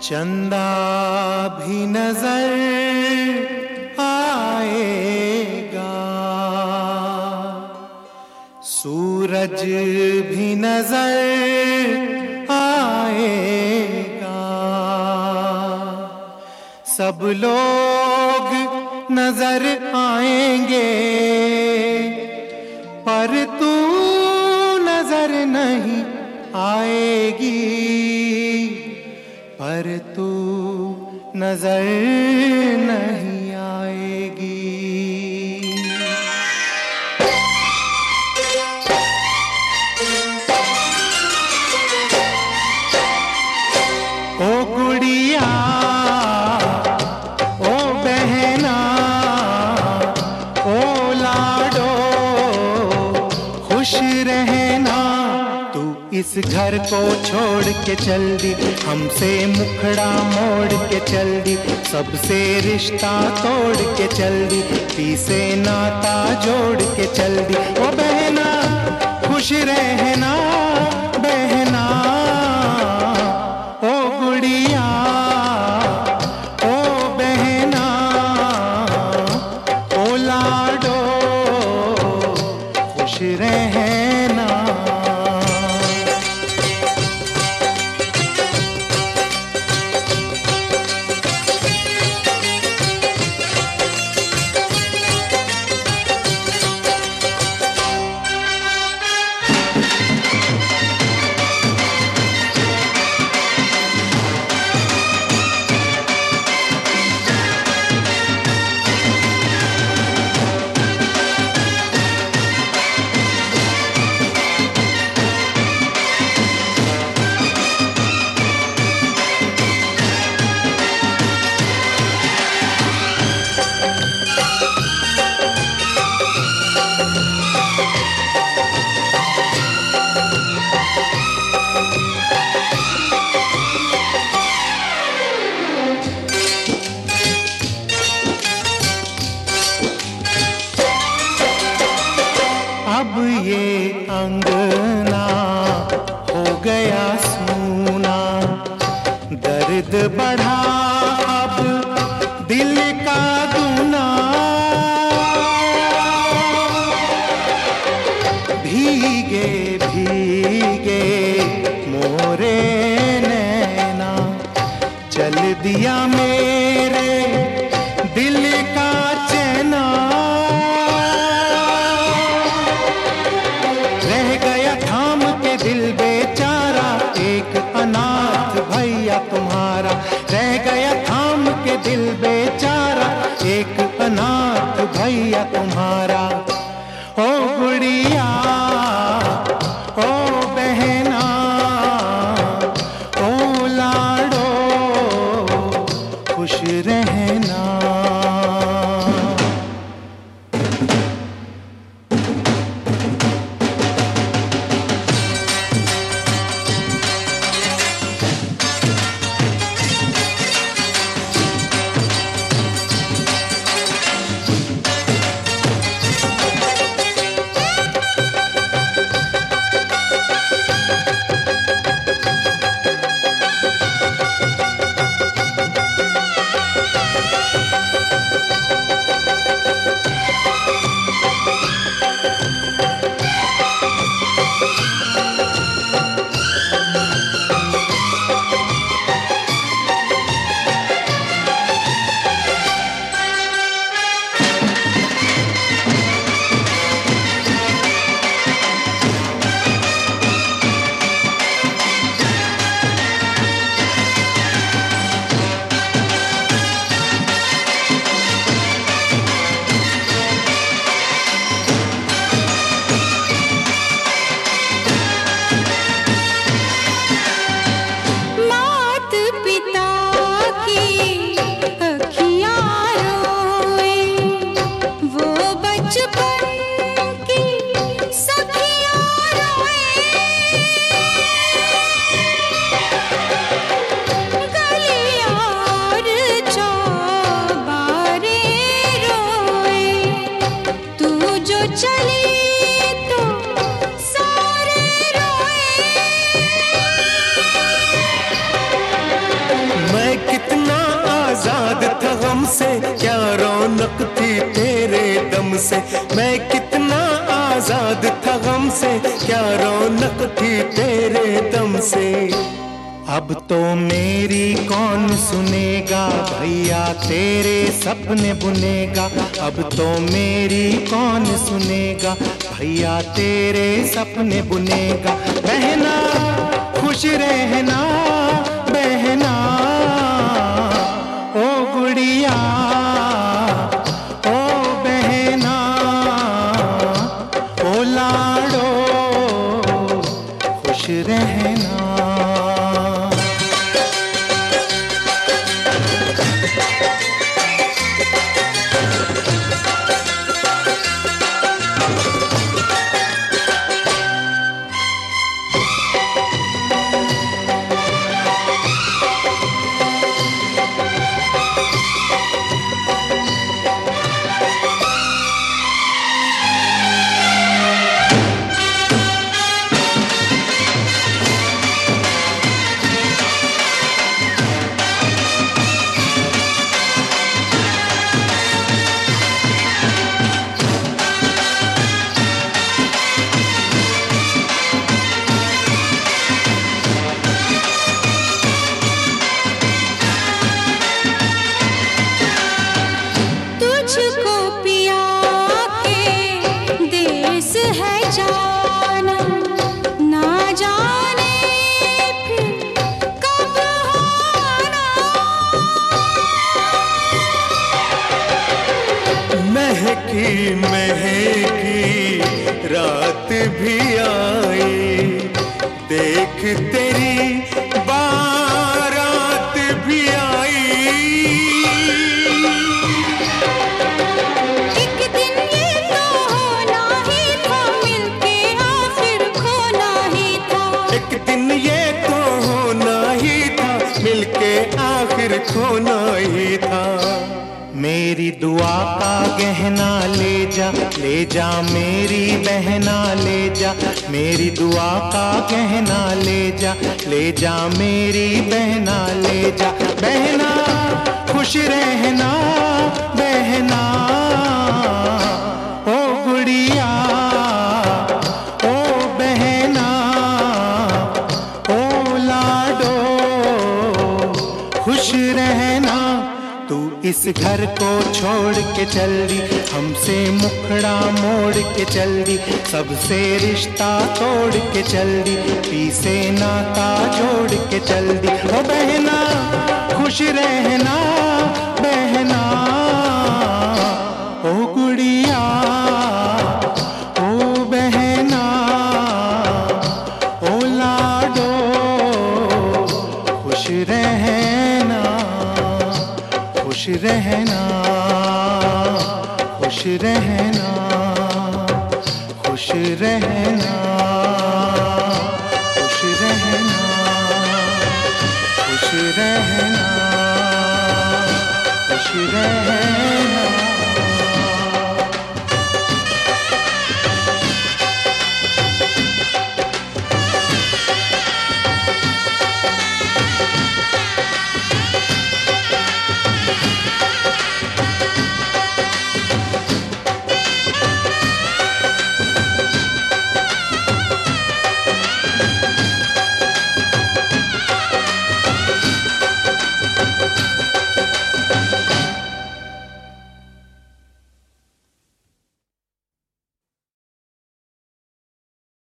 चंदा भी नजर आएगा, सूरज भी नजर आएगा, सब लोग नजर आएंगे पर तू नजर नहीं आएगी, पर तू नजर नहीं आएगी। ओ गुड़िया ओ बहना ओ लाडो खुश रहना, तू इस घर को छोड़ के चल दी, हमसे मुखड़ा मोड़ के चल दी, सबसे रिश्ता तोड़ के चल दी, पी से नाता जोड़ के चल दी। ओ बहना खुश रहना बहना, ओ गुड़िया ओ बहना ओ लाडो खुश रहना। अब ये अंगना हो गया सूना, दर्द बढ़ा अब दिल का दूना, भीगे भीगे मोरे नैना, चल दिया मेरे दिल का चैना, दिल बेचारा एक अनाथ भैया तुम्हारा, रह गया थाम के दिल बेचारा एक अनाथ भैया तुम्हारा। ओ गुड़िया ओ बहना ओ लाडो खुश रहना। था गम से, क्या रौनक थी तेरे दम से। अब तो मेरी कौन सुनेगा भैया तेरे सपने बुनेगा। अब तो मेरी कौन सुनेगा भैया तेरे सपने बुनेगा। बहना खुश रहना बहना ओ गुड़िया ओ बहना ओ लाडो खुश रहना। महकी महकी रात भी आई, देख तेरी बारात भी आई। एक दिन ये तो होना ही था, मिलके आखिर खोना ही था। एक दिन ये तो होना ही था, मिलके आखिर खोना ही था। मेरी दुआ का गहना ले जा, ले जा मेरी बहना ले जा। मेरी दुआ का गहना ले जा, ले जा मेरी बहना ले जा। बहना खुश रहना बहना ओ गुड़िया ओ बहना ओ लाडो खुश रहना। तू इस घर को छोड़ के चल दी, हमसे मुखड़ा मोड़ के चल दी। सबसे रिश्ता तोड़ के चल दी, पीछे नाता जोड़ के चल दी। ओ बहना खुश रहना बहना ओ गुड़िया ओ बहना ओ लाडो खुश रहना खुश रहना खुश रहना खुश रहना खुश रहना खुश रहना खुश रहना।